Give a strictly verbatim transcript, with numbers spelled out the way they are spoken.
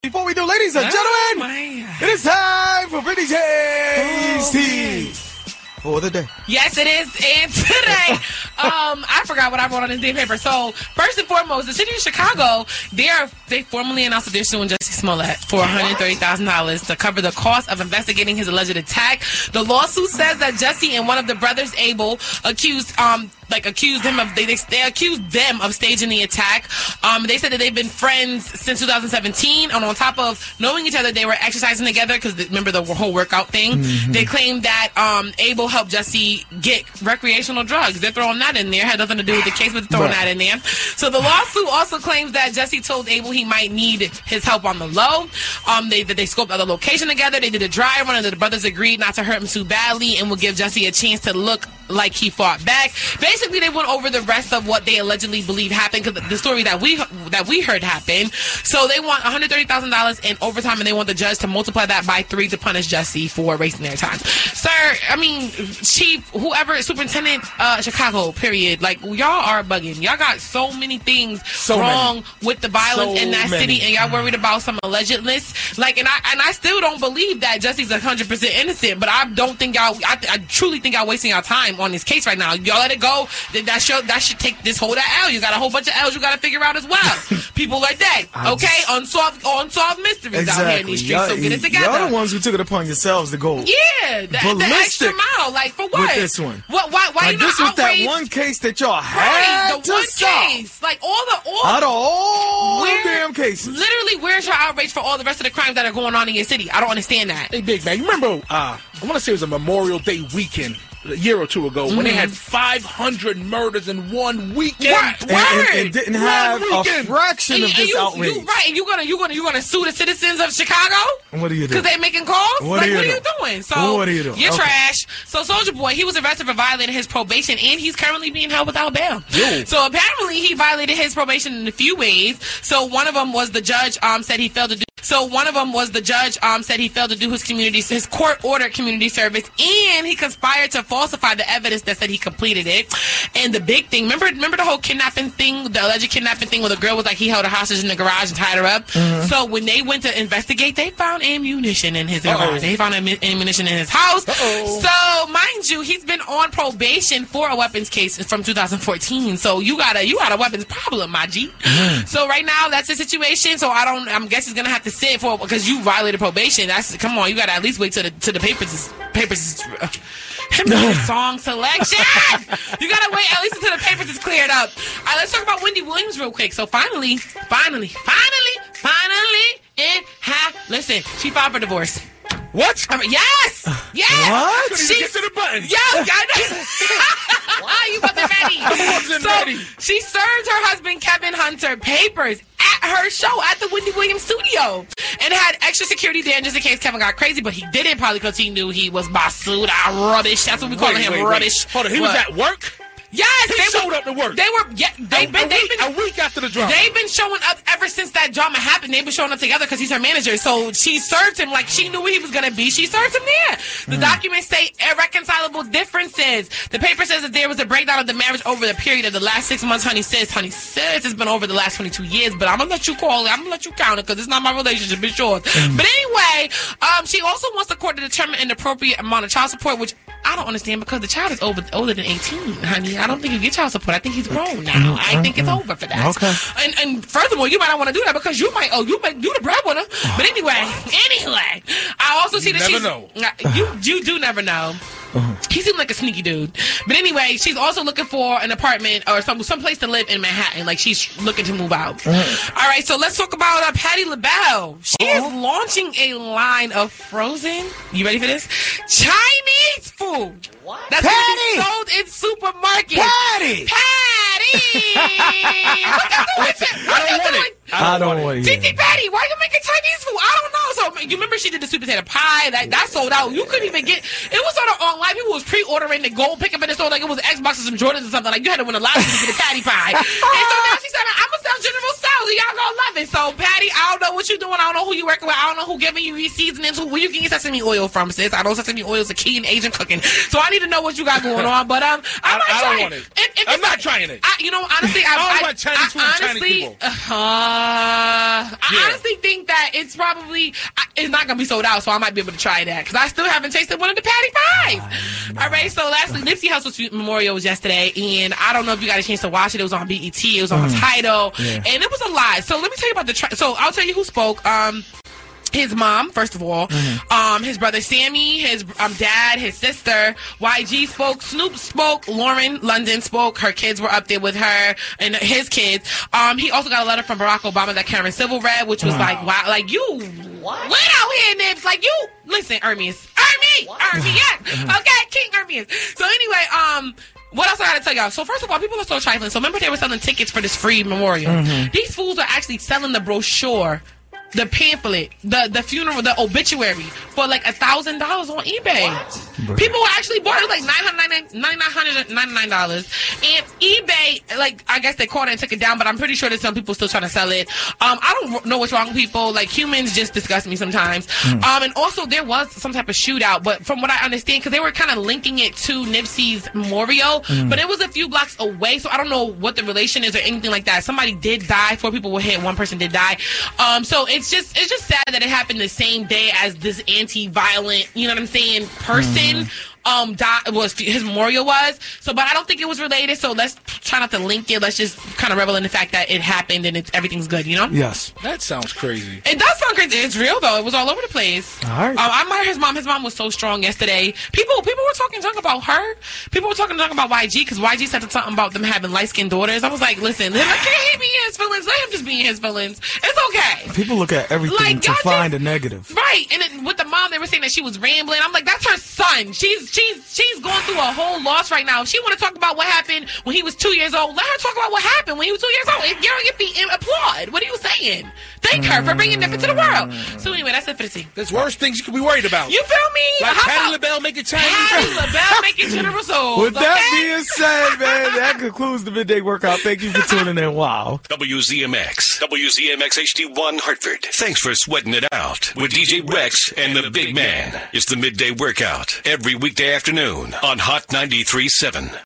Before we do, ladies and gentlemen, oh it is time for Brittany J's tea for the day. Yes, it is. And today, um, I forgot what I wrote on this day paper. So, first and foremost, the city of Chicago, they are they formally announced that they're suing Jussie Smollett for one hundred thirty thousand dollars to cover the cost of investigating his alleged attack. The lawsuit says that Jussie and one of the brothers, Abel, accused um like accused him of they they, they accused them of staging the attack. Um, they said that they've been friends since two thousand seventeen, and on top of knowing each other, they were exercising together because remember the whole workout thing. Mm-hmm. They claimed that um Abel helped Jussie get recreational drugs. They're throwing that in there. Had nothing to do with the case, but they're throwing right. that in there. So the lawsuit also claims that Jussie told Abel he might need his help on the low. Um, they they scoped out the location together. They did a dry run, and the brothers agreed not to hurt him too badly and would give Jussie a chance to look like he fought back. Basically, they went over the rest of what they allegedly believe happened because the story that we that we heard happened. So they want one hundred thirty thousand dollars in overtime, and they want the judge to multiply that by three to punish Jussie for wasting their time. Sir, I mean, chief, whoever, superintendent, uh, Chicago, period. Like, y'all are bugging. Y'all got so many things so wrong many. with the violence so in that many. city, and y'all worried about some allegedness. Like, and I and I still don't believe that Jussie's one hundred percent innocent, but I don't think y'all, I, I truly think y'all wasting y'all time on this case right now. Y'all let it go. That should, that should take this whole that L. You got a whole bunch of L's you got to figure out as well. People like that. Okay? Just, unsolved unsolved mysteries exactly. out here in these streets, so get it together. Y'all the ones who took it upon yourselves to go Yeah, the, the extra mile. Like, for what? With this one. What, why why like, you this not was outraged? that one case that y'all had right, the to one solve. case. Like, all the... All, out of all where, the damn cases. Literally, where's your outrage for all the rest of the crimes that are going on in your city? I don't understand that. Hey, Big Man, you remember, uh, I want to say it was a Memorial Day weekend a year or two ago, mm-hmm. when they had five hundred murders in one weekend. What? And, and, and didn't one have weekend. a fraction and, of and this you, outrage. You, right, and you're gonna, you're gonna, you're gonna sue the citizens of Chicago? What are you doing? Because they're making calls? What, like, are, you what doing? are you doing? So, what are you doing? You're okay. trash. So, Soulja Boy, he was arrested for violating his probation, and he's currently being held without bail. Yo. So, apparently, he violated his probation in a few ways. So, one of them was the judge um, said he failed to do So one of them was the judge um, said he failed to do his community, his court-ordered community service, and he conspired to falsify the evidence that said he completed it. And the big thing, remember, remember the whole kidnapping thing, the alleged kidnapping thing, where the girl was like he held her hostage in the garage and tied her up. Mm-hmm. So when they went to investigate, they found ammunition in his garage. Uh-oh. They found am- ammunition in his house. Uh-oh. So mind you, he's been on probation for a weapons case from two thousand fourteen. So you got a you got a weapons problem, my G. Mm-hmm. So right now that's the situation. So I don't. I'm guess he's gonna have to sit for because you violated probation. That's come on. You got to at least wait till the to the papers papers. Uh, song selection. You gotta wait at least until the papers is cleared up. All right, let's talk about Wendy Williams real quick. So finally, finally, finally, finally, it ha. Listen, she filed for divorce. What? I mean, yes! Yes! What? She get to the button. Yeah, I know. You wasn't ready. I wasn't so, ready. She served her husband, Kevin Hunter, papers at her show at the Wendy Williams studio and had extra security there just in case Kevin got crazy, but he didn't probably because he knew he was basuda rubbish. That's what we call him, wait, rubbish. Wait. Hold on, he what? was at work? Yes, he they showed were, up to work. They were, yeah, they've a, been, a, they've week, been, a week after the drama. They've been showing up ever since that drama happened. They've been showing up together because he's her manager. So she served him like she knew where he was going to be. She served him there. The mm. documents say irreconcilable differences. The paper says that there was a breakdown of the marriage over the period of the last six months. Honey says, honey says it's been over the last twenty-two years, but I'm going to let you call it. I'm going to let you count it because it's not my relationship. It's yours. Mm. But anyway, um, she also wants the court to determine an appropriate amount of child support, which I don't understand because the child is over, older than eighteen, honey. I don't think you get child support. I think he's grown now. I think it's over for that. Okay. And, and furthermore, you might not want to do that because you might, oh, you might do the breadwinner. But anyway, anyway, I also see you that never she's... know. You, you do never know. Uh-huh. He seemed like a sneaky dude. But anyway, she's also looking for an apartment or some someplace to live in Manhattan. Like, she's looking to move out. Uh-huh. All right, so let's talk about uh, Patti LaBelle. She uh-huh. is launching a line of frozen, you ready for this? Chinese food. What? That's going to be sold in supermarkets. Patti! Patti! What you doing? I don't want it. I don't want it. Titi Patty, why are you making Chinese food? I don't know. So you remember she did the sweet potato pie? That that sold out. You couldn't even get. It was sort of online. People was pre-ordering the gold pickup in the store like it was Xbox or some Jordans or something. Like you had to win a lottery to get a patty pie. And so now she said, "I'm gonna sell General Tso's, and y'all gonna love it." So Patty, I don't know what you doing. I don't know who you working with. I don't know who giving you these seasonings. Who where you get sesame oil from, sis? I know sesame oil is a key in Asian cooking. So I need to know what you got going on. But um, I, I, might I try don't want it. If, if I'm not like, trying it. I, you know, honestly, I, I don't I, want Chinese I, food and Chinese honestly, people. Uh, I Yeah. honestly think that it's probably I, it's not gonna be sold out, so I might be able to try that because I still haven't tasted one of the patty pies. All right, so lastly, Nipsey Hussle's memorial was yesterday, and I don't know if you got a chance to watch it. It was on B E T, it was on Mm. Tidal, Yeah. and it was a lot. So let me tell you about the. Tri- so I'll tell you who spoke. Um. His mom, first of all, Mm-hmm. um, his brother Sammy, his um, dad, his sister, Y G spoke, Snoop spoke, Lauren London spoke. Her kids were up there with her and his kids. Um, he also got a letter from Barack Obama that Karen Civil read, which was Wow. like, wow, like you what? went out here, Nibs, like you listen, Hermes, Hermes, Hermes, yes, okay, King Hermes. So anyway, um. What else I gotta tell y'all? So first of all, people are so trifling. So remember they were selling tickets for this free memorial. Mm-hmm. These fools are actually selling the brochure, the pamphlet, the the funeral, the obituary for like a thousand dollars on eBay. What? People actually bought it like nine hundred ninety-nine dollars. And eBay, like I guess they caught it and took it down, but I'm pretty sure there's some people still trying to sell it. Um, I don't know what's wrong with people. Like humans just disgust me sometimes. Mm. Um, and also there was some type of shootout, but from what I understand, because they were kind of linking it to Nipsey's memorial, Mm. but it was a few blocks away, so I don't know what the relation is or anything like that. Somebody did die, four people were hit, one person did die. Um, so it's just it's just sad that it happened the same day as this anti-violent, you know what I'm saying, person. Um, di- was his memorial was so, but I don't think it was related. So let's try not to link it. Let's just kind of revel in the fact that it happened and it's everything's good. You know? Yes. That sounds crazy. It does sound crazy. It's real though. It was all over the place. All right. Um, I admire his mom. His mom was so strong yesterday. People, people were talking junk about her. People were talking junk about Y G because Y G said something about them having light skinned daughters. I was like, listen, let can't he be in his feelings? Let him just be in his feelings. It's okay. People look at everything Like, to y'all find just- a negative. Right, and then with the mom, they were saying that she was rambling. I'm like, that's her son. She's she's she's going through a whole loss right now. If she want to talk about what happened when he was two years old, let her talk about what happened when he was two years old. If you're get the applaud. What are you saying? Thank her for bringing them into the world. So anyway, that's it for the scene. There's worse things you could be worried about. You feel me? Like How Patti about LaBelle making Chinese Patti food. LaBelle making General Tso's? With that okay? being said, man, that concludes the Midday Workout. Thank you for tuning in. Wow. W Z M X, W Z M X H D one Hartford. Thanks for sweating it out with D J Rex and the Big Man. It's the Midday Workout every weekday afternoon on Hot ninety-three point seven.